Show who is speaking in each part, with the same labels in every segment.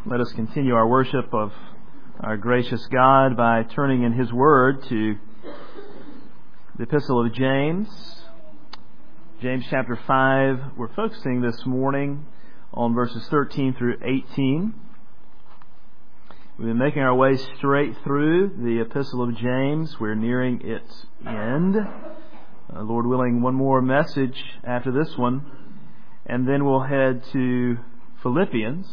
Speaker 1: Let us continue our worship of our gracious God by turning in His Word to the Epistle of James. James chapter 5. We're focusing this morning on verses 13 through 18. We've been making our way straight through the Epistle of James. We're nearing its end. Lord willing, one more message after this one, and then we'll head to Philippians.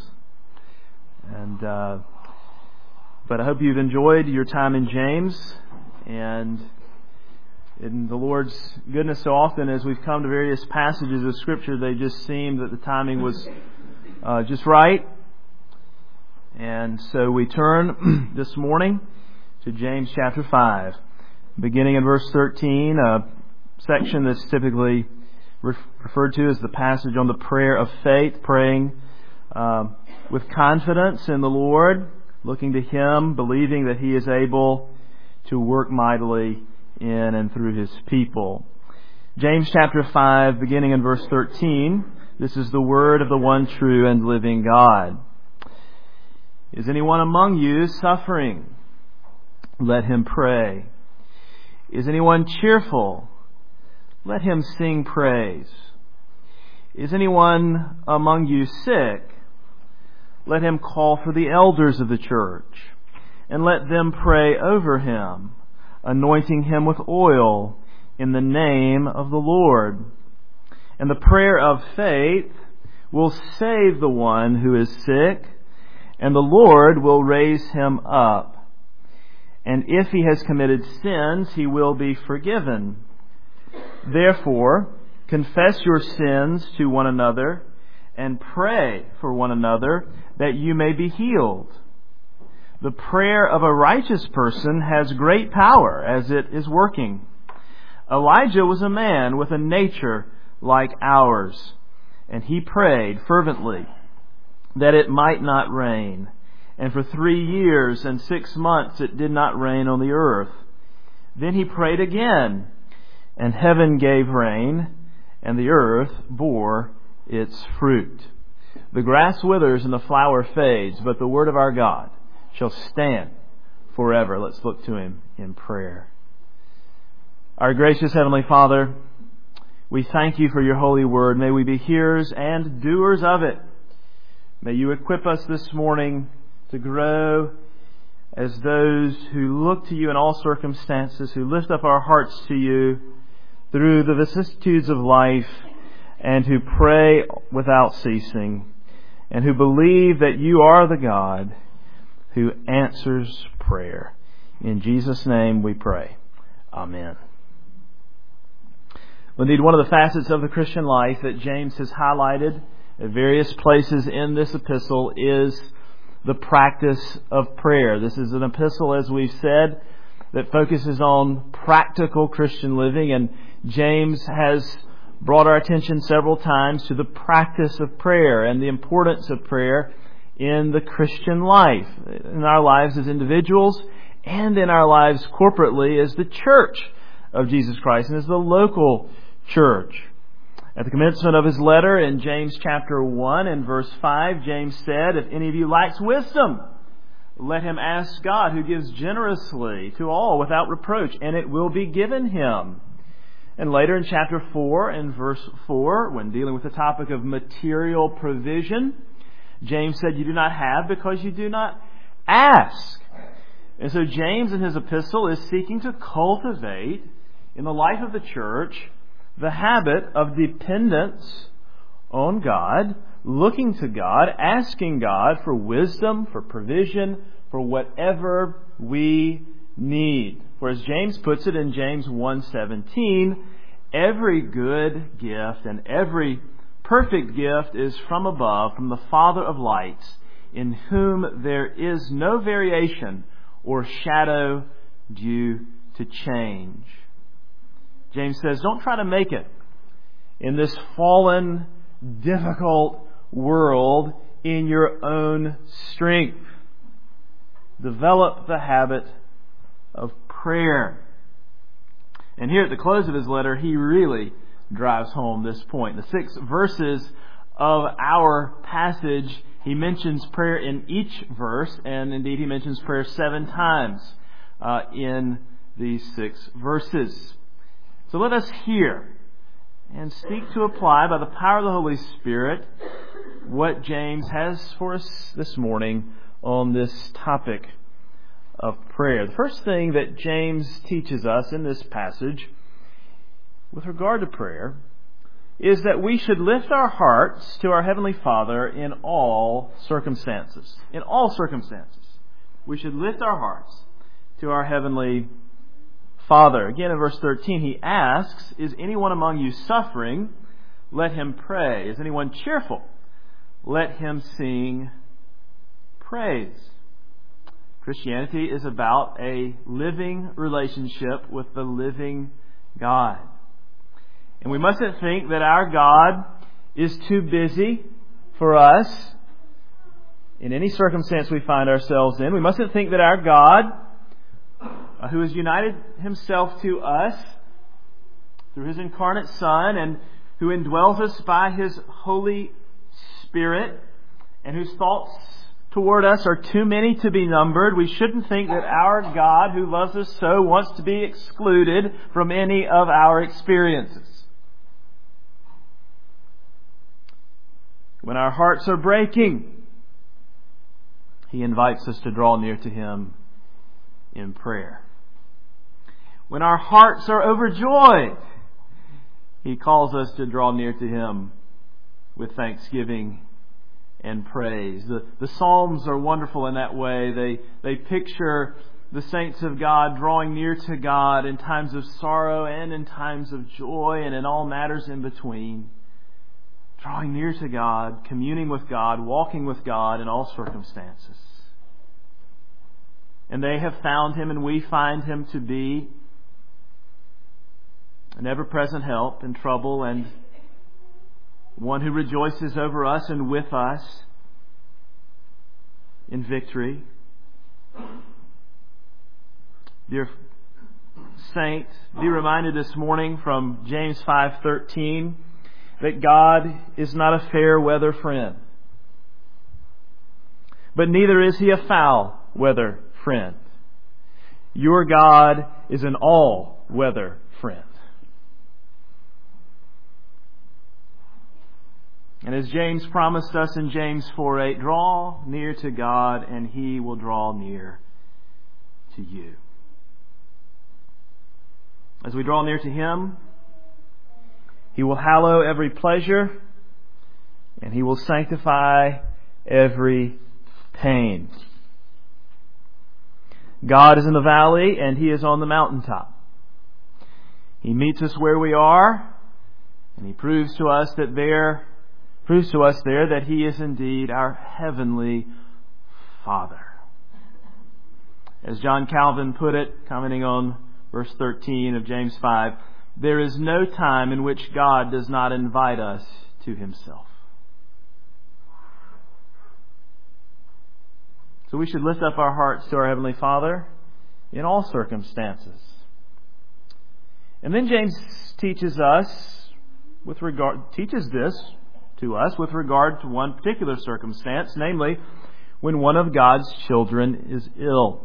Speaker 1: But I hope you've enjoyed your time in James, and in the Lord's goodness, so often as we've come to various passages of Scripture, they just seem that the timing was just right. And so we turn this morning to James chapter 5, beginning in verse 13, a section that's typically referred to as the passage on the prayer of faith, praying with confidence in the Lord, looking to Him, believing that He is able to work mightily in and through His people. James chapter 5, beginning in verse 13, this is the word of the one true and living God. Is anyone among you suffering? Let him pray. Is anyone cheerful? Let him sing praise. Is anyone among you sick? Let him call for the elders of the church, and let them pray over him, anointing him with oil in the name of the Lord. And the prayer of faith will save the one who is sick, and the Lord will raise him up. And if he has committed sins, he will be forgiven. Therefore, confess your sins to one another and pray for one another that you may be healed. The prayer of a righteous person has great power as it is working. Elijah was a man with a nature like ours, and he prayed fervently that it might not rain. And for 3 years and 6 months it did not rain on the earth. Then he prayed again, and heaven gave rain, and the earth bore its fruit. The grass withers and the flower fades, but the word of our God shall stand forever. Let's look to Him in prayer. Our gracious Heavenly Father, we thank You for Your holy word. May we be hearers and doers of it. May You equip us this morning to grow as those who look to You in all circumstances, who lift up our hearts to You through the vicissitudes of life, and who pray without ceasing, and who believe that You are the God who answers prayer. In Jesus' name we pray. Amen. Indeed, one of the facets of the Christian life that James has highlighted at various places in this epistle is the practice of prayer. This is an epistle, as we've said, that focuses on practical Christian living, and James has brought our attention several times to the practice of prayer and the importance of prayer in the Christian life, in our lives as individuals and in our lives corporately as the church of Jesus Christ and as the local church. At the commencement of his letter in James chapter 1 and verse 5, James said, "If any of you lacks wisdom, let him ask God, who gives generously to all without reproach, and it will be given him." And later in chapter 4 and verse 4, when dealing with the topic of material provision, James said, "You do not have because you do not ask." And so James in his epistle is seeking to cultivate in the life of the church the habit of dependence on God, looking to God, asking God for wisdom, for provision, for whatever we need. For as James puts it in James 1:17, every good gift and every perfect gift is from above, from the Father of lights, in whom there is no variation or shadow due to change. James says, don't try to make it in this fallen, difficult world in your own strength. Develop the habit of prayer. And here at the close of his letter, he really drives home this point. The 6 verses of our passage he mentions prayer in each verse, and indeed he mentions prayer 7 times in these 6 verses. So let us hear and seek to apply by the power of the Holy Spirit what James has for us this morning on this topic of prayer. The first thing that James teaches us in this passage with regard to prayer is that we should lift our hearts to our Heavenly Father in all circumstances. In all circumstances. We should lift our hearts to our Heavenly Father. Again, in verse 13, he asks, "Is anyone among you suffering? Let him pray. Is anyone cheerful? Let him sing praise." Christianity is about a living relationship with the living God. And we mustn't think that our God is too busy for us in any circumstance we find ourselves in. We mustn't think that our God, who has united Himself to us through His incarnate Son and who indwells us by His Holy Spirit and whose thoughts toward us are too many to be numbered, we shouldn't think that our God, who loves us so, wants to be excluded from any of our experiences. When our hearts are breaking, He invites us to draw near to Him in prayer. When our hearts are overjoyed, He calls us to draw near to Him with thanksgiving and praise. The Psalms are wonderful in that way. They picture the saints of God drawing near to God in times of sorrow and in times of joy and in all matters in between. Drawing near to God, communing with God, walking with God in all circumstances. And they have found Him, and we find Him to be an ever-present help in trouble and one who rejoices over us and with us in victory. Dear saint, be reminded this morning from James 5:13 that God is not a fair weather friend, but neither is He a foul weather friend. Your God is an all weather friend. And as James promised us in James 4:8, draw near to God and He will draw near to you. As we draw near to Him, He will hallow every pleasure and He will sanctify every pain. God is in the valley and He is on the mountaintop. He meets us where we are, and He proves to us there that He is indeed our heavenly Father. As John Calvin put it, commenting on verse 13 of James 5, there is no time in which God does not invite us to Himself. So we should lift up our hearts to our Heavenly Father in all circumstances. And then James teaches this to us with regard to one particular circumstance, namely when one of God's children is ill.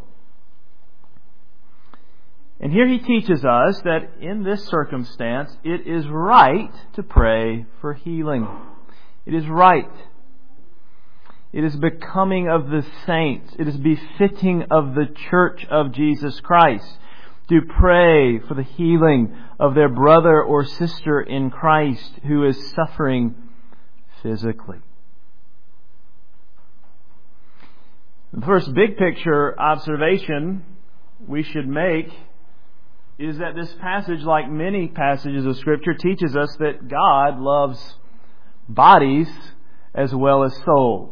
Speaker 1: And here he teaches us that in this circumstance it is right to pray for healing. It is right. It is becoming of the saints. It is befitting of the Church of Jesus Christ to pray for the healing of their brother or sister in Christ who is suffering physically. The first big picture observation we should make is that this passage, like many passages of Scripture, teaches us that God loves bodies as well as souls.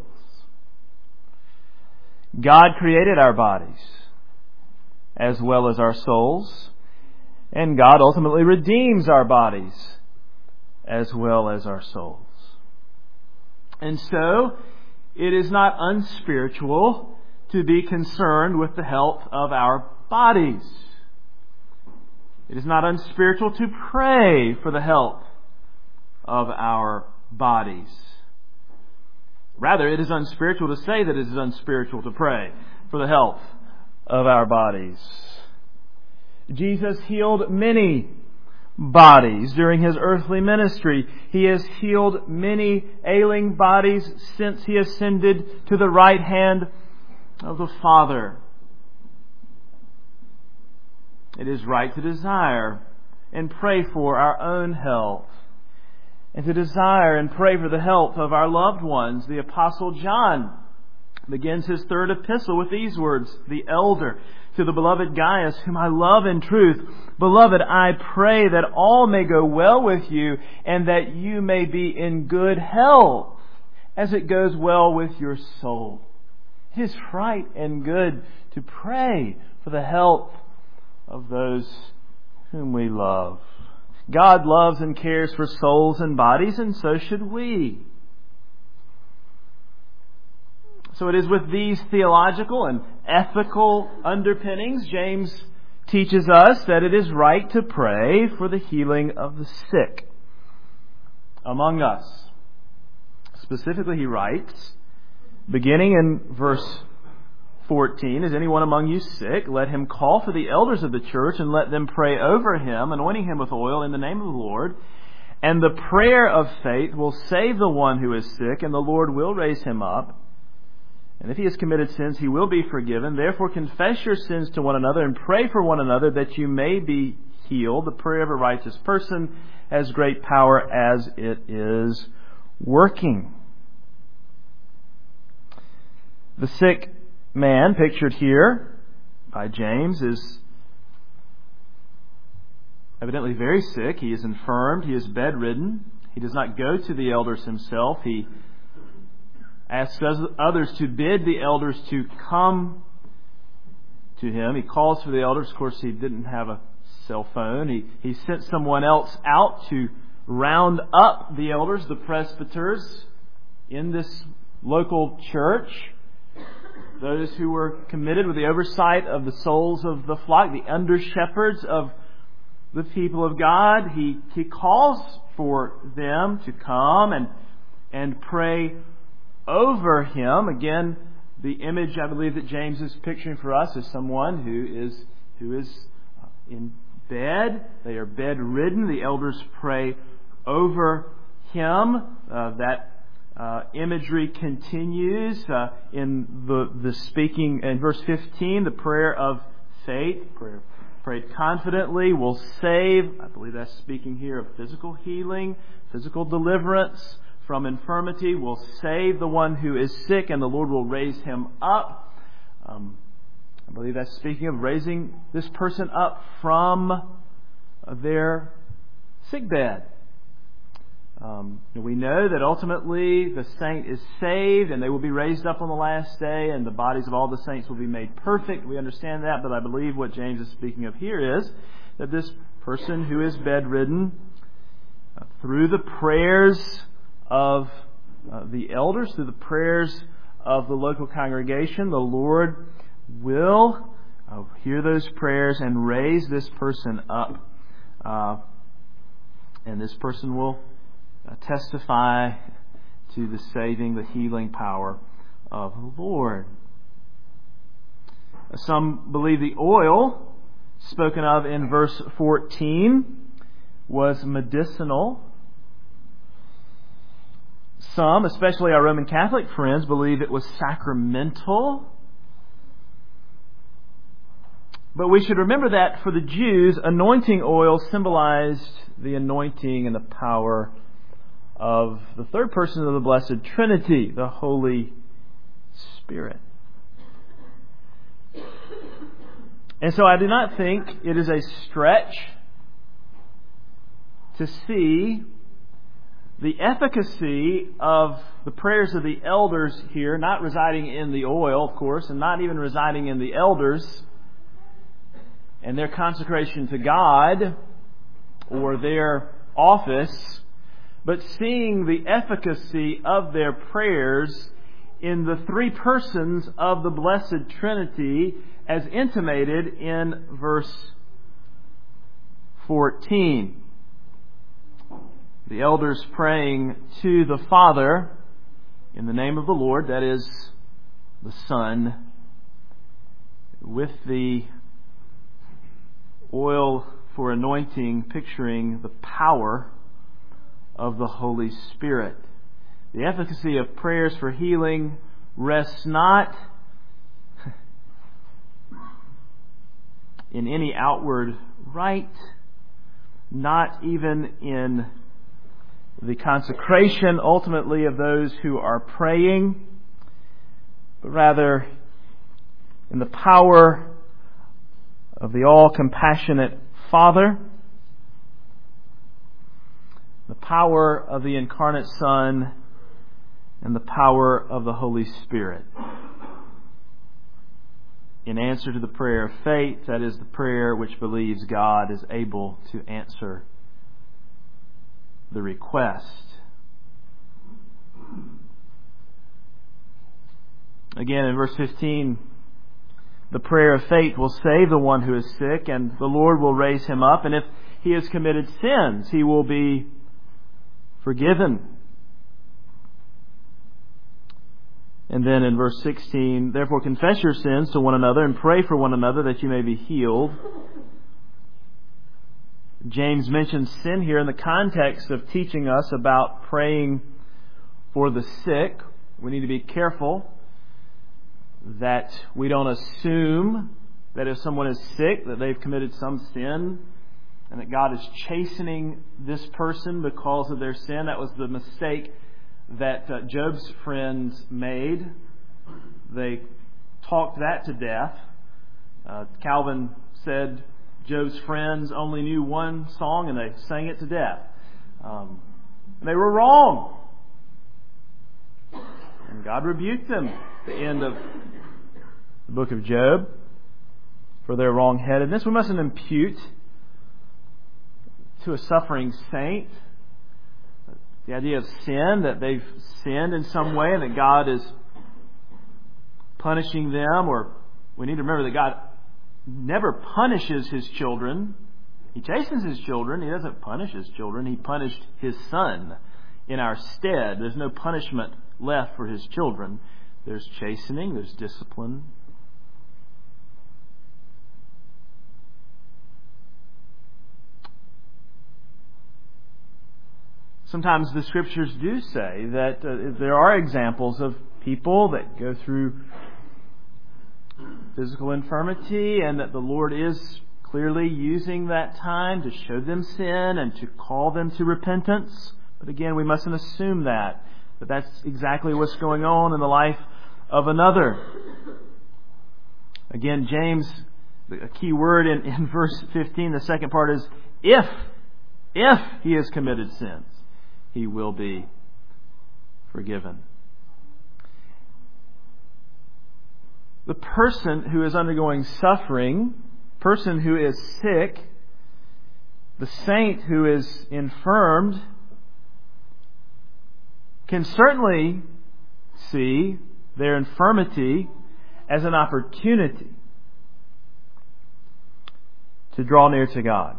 Speaker 1: God created our bodies as well as our souls, and God ultimately redeems our bodies as well as our souls. And so, it is not unspiritual to be concerned with the health of our bodies. It is not unspiritual to pray for the health of our bodies. Rather, it is unspiritual to say that it is unspiritual to pray for the health of our bodies. Jesus healed many bodies during His earthly ministry. He has healed many ailing bodies since He ascended to the right hand of the Father. It is right to desire and pray for our own health, and to desire and pray for the health of our loved ones. The Apostle John begins his third epistle with these words, "The elder to the beloved Gaius, whom I love in truth. Beloved, I pray that all may go well with you, and that you may be in good health, as it goes well with your soul." It is right and good to pray for the health of those whom we love. God loves and cares for souls and bodies, and so should we. So it is with these theological and ethical underpinnings, James teaches us that it is right to pray for the healing of the sick among us. Specifically, he writes, beginning in verse 14, "Is anyone among you sick? Let him call for the elders of the church and let them pray over him, anointing him with oil in the name of the Lord. And the prayer of faith will save the one who is sick, and the Lord will raise him up. And if he has committed sins, he will be forgiven. Therefore confess your sins to one another and pray for one another that you may be healed. The prayer of a righteous person has great power as it is working." The sick man pictured here by James is evidently very sick. He is infirmed. He is bedridden. He does not go to the elders himself. He asks others to bid the elders to come to him. He calls for the elders. Of course, he didn't have a cell phone. He sent someone else out to round up the elders, the presbyters, in this local church. Those who were committed with the oversight of the souls of the flock, the under-shepherds of the people of God. He calls for them to come and pray over him. Again, the image I believe that James is picturing for us is someone who is in bed. They are bedridden. The elders pray over him. That imagery continues in the speaking in verse 15. The prayer of faith, prayed confidently, will save. I believe that's speaking here of physical healing, physical deliverance from infirmity. Will save the one who is sick, and the Lord will raise him up. I believe that's speaking of raising this person up from their sick bed. We know that ultimately the saint is saved and they will be raised up on the last day, and the bodies of all the saints will be made perfect. We understand that, but I believe what James is speaking of here is that this person who is bedridden, through the prayers of the elders, through the prayers of the local congregation, the Lord will hear those prayers and raise this person up. And this person will testify to the saving, the healing power of the Lord. Some believe the oil spoken of in verse 14 was medicinal. Some, especially our Roman Catholic friends, believe it was sacramental. But we should remember that for the Jews, anointing oil symbolized the anointing and the power of the third person of the Blessed Trinity, the Holy Spirit. And so I do not think it is a stretch to see the efficacy of the prayers of the elders here, not residing in the oil, of course, and not even residing in the elders and their consecration to God or their office, but seeing the efficacy of their prayers in the three persons of the Blessed Trinity as intimated in verse 14. The elders praying to the Father in the name of the Lord, that is, the Son, with the oil for anointing, picturing the power of the Holy Spirit. The efficacy of prayers for healing rests not in any outward rite, not even in the consecration ultimately of those who are praying, but rather in the power of the all-compassionate Father, the power of the incarnate Son, and the power of the Holy Spirit. In answer to the prayer of faith, that is the prayer which believes God is able to answer the request. Again, in verse 15, the prayer of faith will save the one who is sick, and the Lord will raise him up. And if he has committed sins, he will be forgiven. And then in verse 16, therefore confess your sins to one another and pray for one another that you may be healed. James mentions sin here in the context of teaching us about praying for the sick. We need to be careful that we don't assume that if someone is sick that they've committed some sin and that God is chastening this person because of their sin. That was the mistake that Job's friends made. They talked that to death. Calvin said Job's friends only knew one song and they sang it to death. They were wrong. And God rebuked them at the end of the book of Job for their wrong-headedness. We mustn't impute to a suffering saint the idea of sin, that they've sinned in some way and that God is punishing them. Or we need to remember that God never punishes His children. He chastens His children. He doesn't punish His children. He punished His Son in our stead. There's no punishment left for His children. There's chastening. There's discipline. Sometimes the Scriptures do say that there are examples of people that go through physical infirmity and that the Lord is clearly using that time to show them sin and to call them to repentance. But again, we mustn't assume that that's exactly what's going on in the life of another. Again, James, a key word in verse 15, the second part is if he has committed sins, he will be forgiven. The person who is undergoing suffering, person who is sick, the saint who is infirmed, can certainly see their infirmity as an opportunity to draw near to God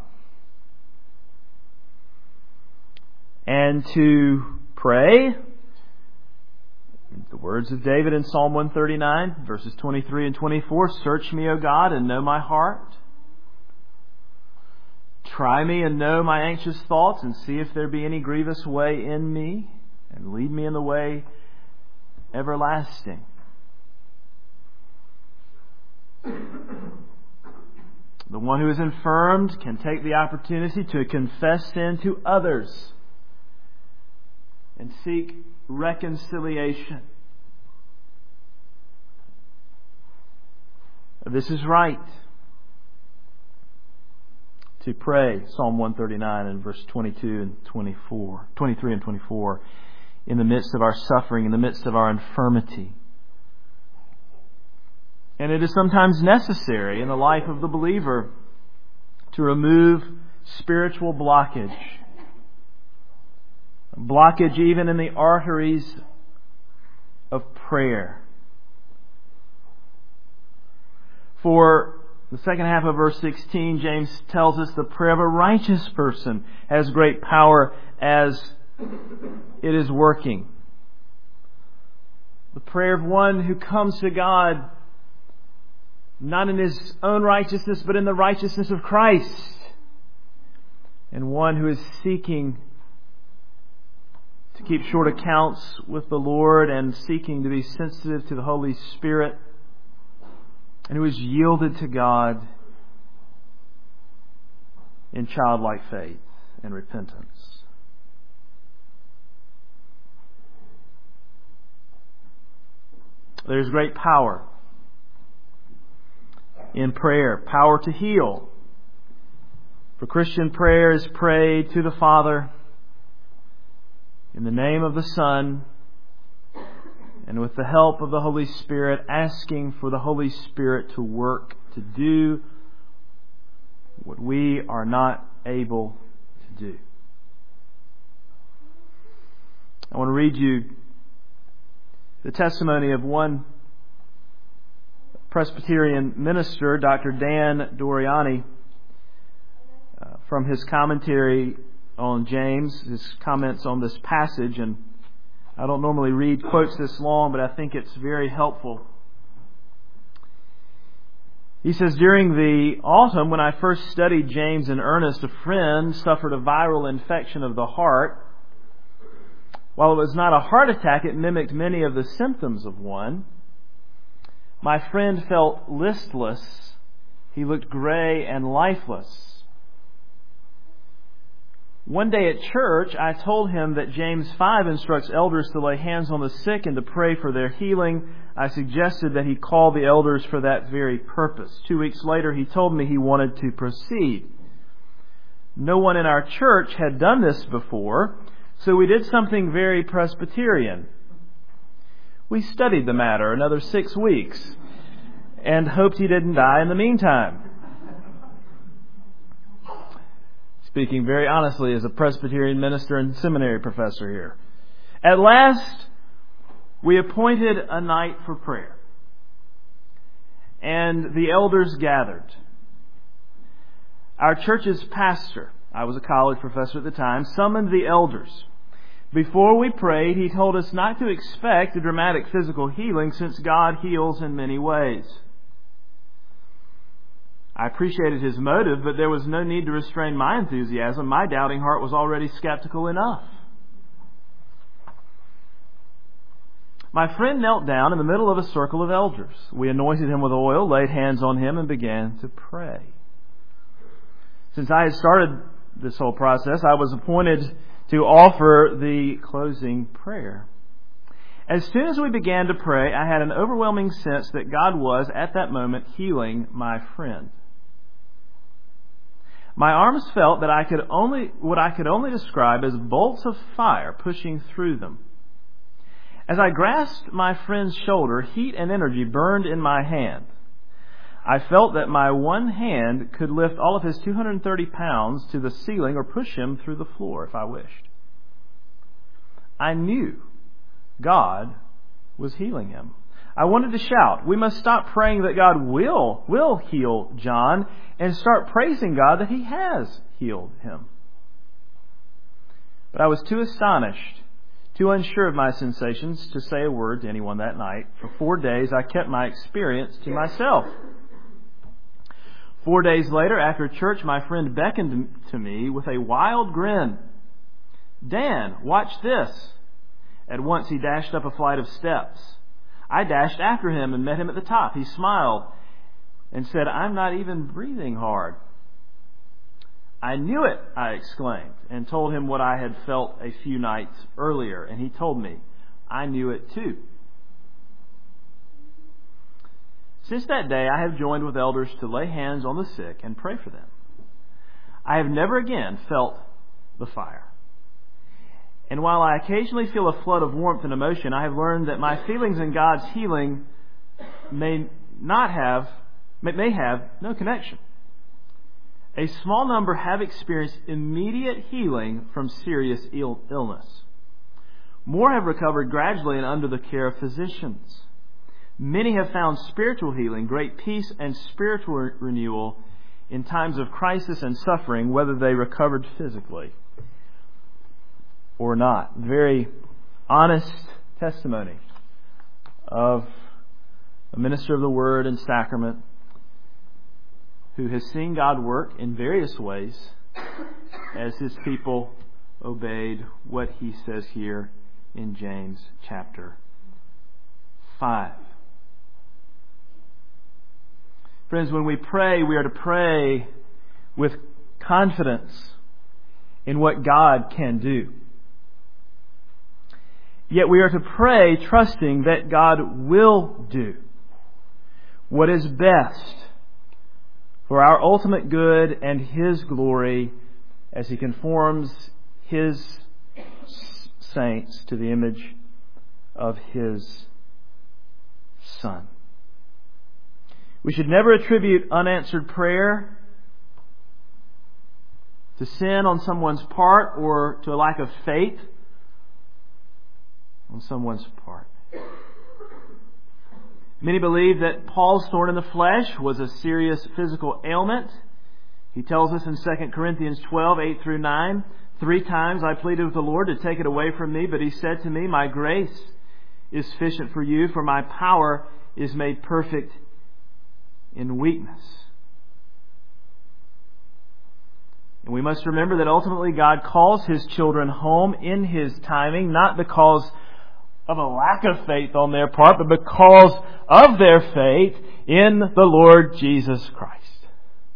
Speaker 1: and to pray. The words of David in Psalm 139, verses 23 and 24, "Search me, O God, and know my heart. Try me and know my anxious thoughts, and see if there be any grievous way in me, and lead me in the way everlasting." The one who is infirmed can take the opportunity to confess sin to others and seek reconciliation. This is right to pray Psalm 139 and verse 22 and 24, 23 and 24 in the midst of our suffering, in the midst of our infirmity. And it is sometimes necessary in the life of the believer to remove spiritual blockage. Blockage even in the arteries of prayer. For the second half of verse 16, James tells us the prayer of a righteous person has great power as it is working. The prayer of one who comes to God not in his own righteousness, but in the righteousness of Christ. And one who is seeking to keep short accounts with the Lord and seeking to be sensitive to the Holy Spirit, and who is yielded to God in childlike faith and repentance. There's great power in prayer, power to heal. For Christian prayer is prayed to the Father in the name of the Son and with the help of the Holy Spirit, asking for the Holy Spirit to work, to do what we are not able to do. I want to read you the testimony of one Presbyterian minister, Dr. Dan Doriani, from his commentary on James, his comments on this passage. And I don't normally read quotes this long, but I think it's very helpful. He says, during the autumn, when I first studied James in earnest, a friend suffered a viral infection of the heart. While it was not a heart attack, it mimicked many of the symptoms of one. My friend felt listless. He looked gray and lifeless. One day at church, I told him that James 5 instructs elders to lay hands on the sick and to pray for their healing. I suggested that he call the elders for that very purpose. 2 weeks later, he told me he wanted to proceed. No one in our church had done this before, so we did something very Presbyterian. We studied the matter another 6 weeks and hoped he didn't die in the meantime. Speaking very honestly as a Presbyterian minister and seminary professor here. At last, we appointed a night for prayer. And the elders gathered. Our church's pastor, I was a college professor at the time, summoned the elders. Before we prayed, he told us not to expect a dramatic physical healing since God heals in many ways. I appreciated his motive, but there was no need to restrain my enthusiasm. My doubting heart was already skeptical enough. My friend knelt down in the middle of a circle of elders. We anointed him with oil, laid hands on him, and began to pray. Since I had started this whole process, I was appointed to offer the closing prayer. As soon as we began to pray, I had an overwhelming sense that God was, at that moment, healing my friend. My arms felt that what I could only describe as bolts of fire pushing through them. As I grasped my friend's shoulder, heat and energy burned in my hand. I felt that my one hand could lift all of his 230 pounds to the ceiling or push him through the floor if I wished. I knew God was healing him. I wanted to shout, we must stop praying that God will heal John and start praising God that He has healed him. But I was too astonished, too unsure of my sensations to say a word to anyone that night. For 4 days I kept my experience to myself. 4 days later, after church, my friend beckoned to me with a wild grin. Dan, watch this. At once he dashed up a flight of steps. I dashed after him and met him at the top. He smiled and said, I'm not even breathing hard. I knew it, I exclaimed, and told him what I had felt a few nights earlier. And he told me, I knew it too. Since that day, I have joined with elders to lay hands on the sick and pray for them. I have never again felt the fire. And while I occasionally feel a flood of warmth and emotion, I have learned that my feelings in God's healing may have no connection. A small number have experienced immediate healing from serious illness. More have recovered gradually and under the care of physicians. Many have found spiritual healing, great peace, and spiritual renewal in times of crisis and suffering, whether they recovered physically or not. Very honest testimony of a minister of the Word and Sacrament who has seen God work in various ways as His people obeyed what He says here in James chapter 5. Friends, when we pray, we are to pray with confidence in what God can do. Yet we are to pray trusting that God will do what is best for our ultimate good and His glory as He conforms His saints to the image of His Son. We should never attribute unanswered prayer to sin on someone's part or to a lack of faith on someone's part. Many believe that Paul's thorn in the flesh was a serious physical ailment. He tells us in 2 Corinthians 12, 8 through 9, 3 times I pleaded with the Lord to take it away from me, but He said to me, my grace is sufficient for you, for my power is made perfect in weakness. And we must remember that ultimately God calls His children home in His timing, not because of a lack of faith on their part, but because of their faith in the Lord Jesus Christ.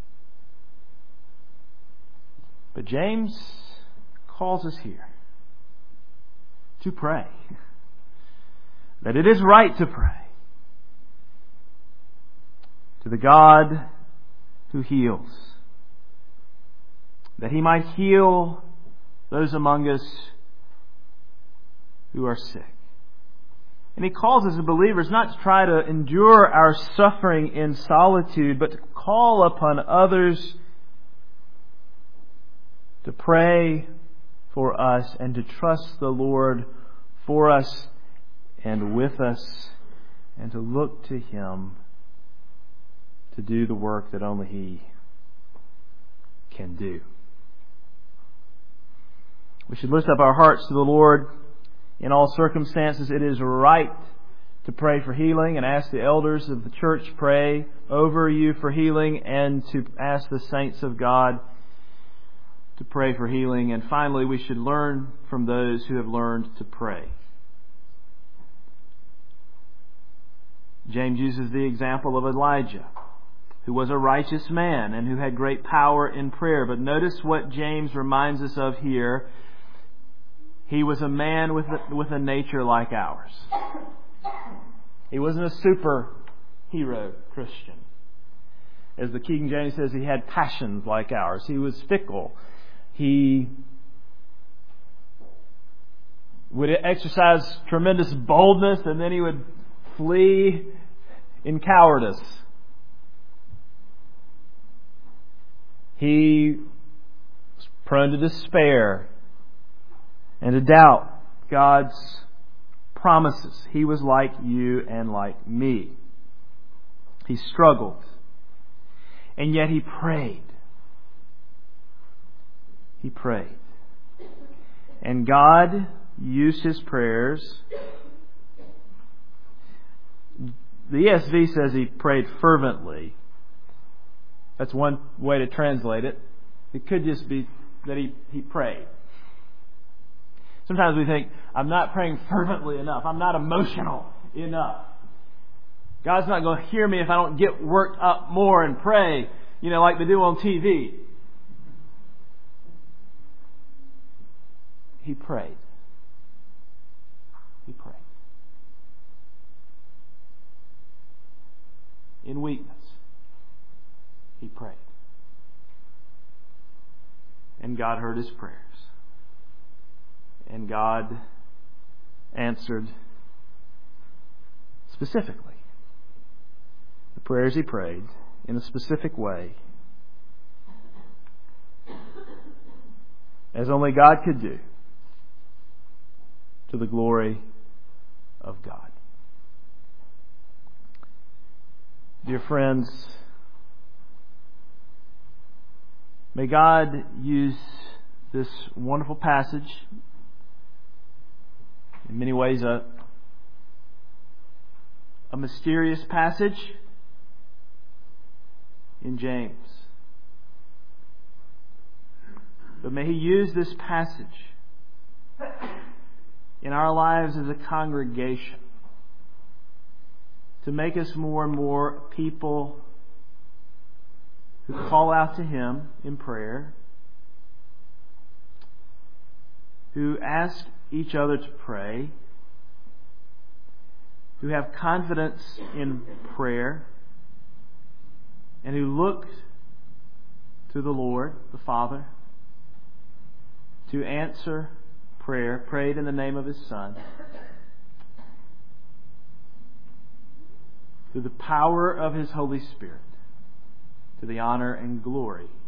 Speaker 1: But James calls us here to pray. That it is right to pray to the God who heals, that He might heal those among us who are sick. And He calls us as believers not to try to endure our suffering in solitude, but to call upon others to pray for us and to trust the Lord for us and with us, and to look to Him to do the work that only He can do. We should lift up our hearts to the Lord in all circumstances. It is right to pray for healing and ask the elders of the church pray over you for healing, and to ask the saints of God to pray for healing. And finally, we should learn from those who have learned to pray. James uses the example of Elijah, who was a righteous man and who had great power in prayer. But notice what James reminds us of here. He was a man with a nature like ours. He wasn't a superhero Christian. As the King James says, he had passions like ours. He was fickle. He would exercise tremendous boldness, and then he would flee in cowardice. He was prone to despair and to doubt God's promises. He was like you and like me. He struggled. And yet he prayed. He prayed. And God used his prayers. The ESV says he prayed fervently. That's one way to translate it. It could just be that he prayed. Sometimes we think, I'm not praying fervently enough. I'm not emotional enough. God's not going to hear me if I don't get worked up more and pray, like they do on TV. He prayed. He prayed. In weakness, he prayed. And God heard his prayers. And God answered specifically the prayers he prayed in a specific way, as only God could do, to the glory of God. Dear friends, may God use this wonderful passage, in many ways a a mysterious passage in James. But may He use this passage in our lives as a congregation to make us more and more people who call out to Him in prayer, who ask each other to pray, who have confidence in prayer, and who look to the Lord, the Father, to answer prayer prayed in the name of His Son, through the power of His Holy Spirit, to the honor and glory